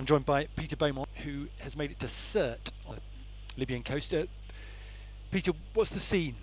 I'm joined by Peter Beaumont, who has made it to Sirte on the Libyan coast. Peter, what's the scene?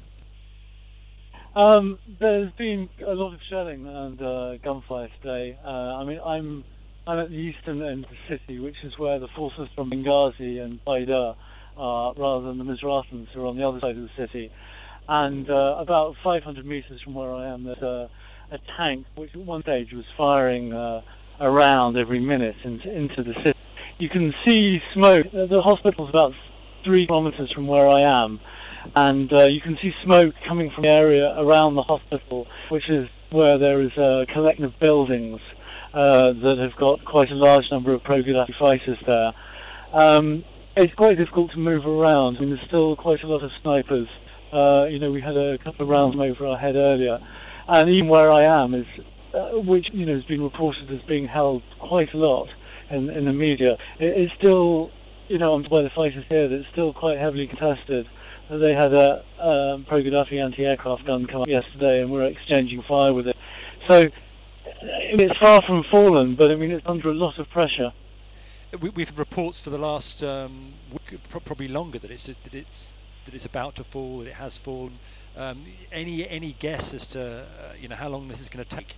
There's been a lot of shelling and gunfire today. I'm at the eastern end of the city, which is where the forces from Benghazi and Baida are, rather than the Misratans who are on the other side of the city. And about 500 meters from where I am, there's a tank which at one stage was firing around every minute into the city. You can see smoke. The hospital's about 3 kilometers from where I am, and you can see smoke coming from the area around the hospital, which is where there is a collection of buildings that have got quite a large number of pro-Gaddafi fighters there. It's quite difficult to move around. I mean, there's still quite a lot of snipers. We had a couple of rounds over our head earlier, and even where I am is, which has been reported as being held quite a lot in the media. It's still, by the fighters here, that it's still quite heavily contested. They had a pro-Gaddafi anti-aircraft gun come up yesterday, and we're exchanging fire with it. So it's far from fallen, but it's under a lot of pressure. We've had reports for the last week, probably longer, that it's about to fall, that it has fallen. Any guess as to how long this is going to take?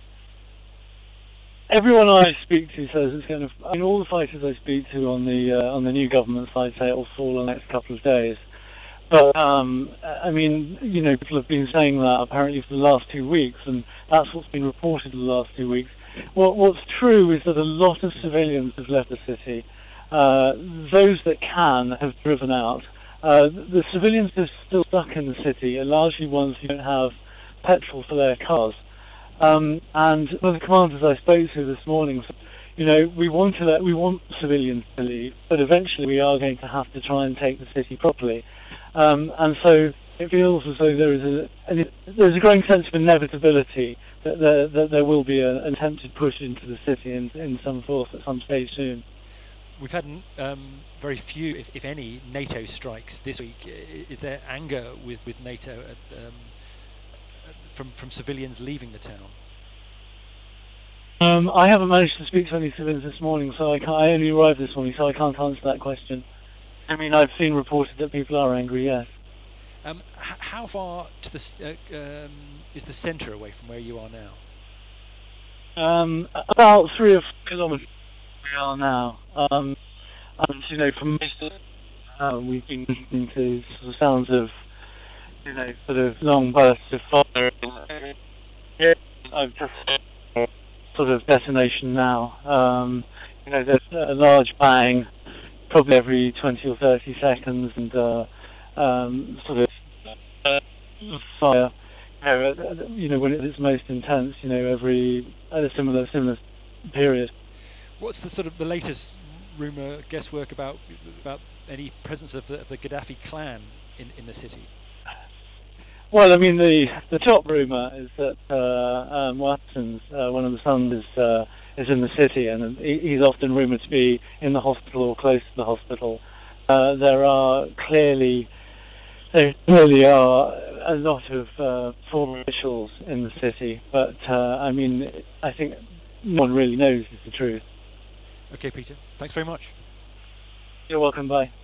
Everyone I speak to says it's going to. All the fighters I speak to on the new government side say it will fall in the next couple of days. But people have been saying that apparently for the last 2 weeks, and that's what's been reported in the last 2 weeks. What's true is that a lot of civilians have left the city. Those that can have driven out. The civilians that are still stuck in the city are largely ones who don't have petrol for their cars. And one of the commanders I spoke to this morning said, we want civilians to leave, but eventually we are going to have to try and take the city properly. And so it feels as though there's a growing sense of inevitability that there will be an attempted push into the city in some force at some stage soon. We've had very few, if any, NATO strikes this week. Is there anger with NATO from civilians leaving the town? I haven't managed to speak to any civilians this morning, so I only arrived this morning, so I can't answer that question. I've seen reported that people are angry, yes. How far to is the centre away from where you are now? About 3 or 4 kilometres we are now. And from we've been listening to sort of sounds of sort of long bursts of fire. I've just sort of detonation now. There's a large bang probably every 20 or 30 seconds, and sort of fire. When it's most intense. Every at a similar period. What's the latest rumour, guesswork about any presence of the Gaddafi clan in the city? Well, the top rumour is that Watson's, one of the sons, is in the city, and he's often rumoured to be in the hospital or close to the hospital. There clearly are a lot of former officials in the city, but I think no one really knows is the truth. Okay, Peter. Thanks very much. You're welcome. Bye.